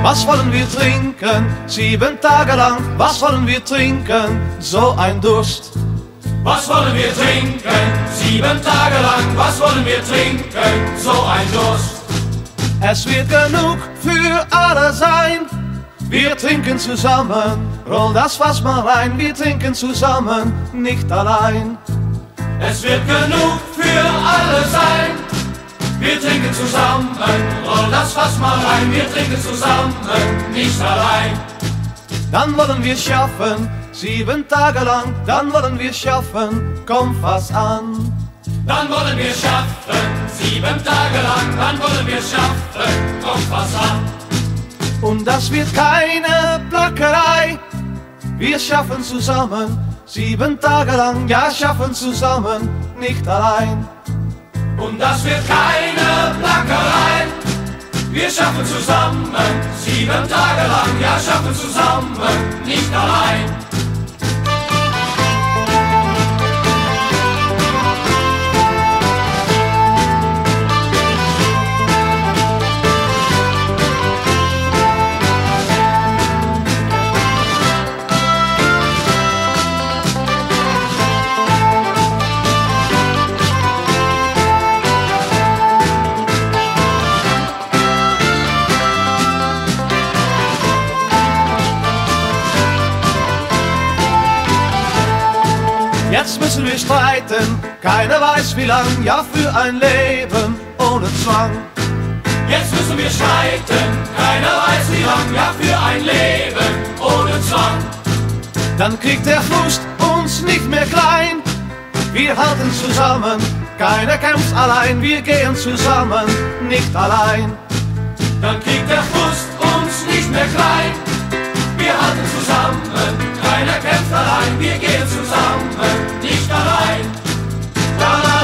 Was wollen wir trinken? 7 Tage lang, was wollen wir trinken? So ein Durst. Was wollen wir trinken? 7 Tage lang, was wollen wir trinken? So ein Durst. Es wird genug für alle sein. Wir trinken zusammen, roll das Fass mal rein. Wir trinken zusammen, nicht allein. Es wird genug für alle sein. Wir trinken zusammen, roll das Fass mal rein. Wir trinken zusammen, nicht allein. Dann wollen wir schaffen, 7 Tage lang. Dann wollen wir schaffen, komm Fass an. Dann wollen wir schaffen, 7 Tage lang. Dann wollen wir schaffen, komm Fass an. Und das wird keine Plackerei. Wir schaffen zusammen, 7 Tage lang. Ja, schaffen zusammen, nicht allein. Und das wird keine Plackerei. Wir schaffen zusammen, 7 Tage lang. Ja, schaffen zusammen, nicht allein. Jetzt müssen wir streiten, keiner weiß wie lang, ja für ein Leben ohne Zwang. Jetzt müssen wir streiten, keiner weiß wie lang, ja für ein Leben ohne Zwang. Dann kriegt der Frust uns nicht mehr klein, wir halten zusammen, keiner kämpft allein, wir gehen zusammen, nicht allein. Dann kriegt der Frust uns nicht mehr klein, wir halten zusammen, keiner kämpft allein, wir gehen zusammen, nicht allein. La, la.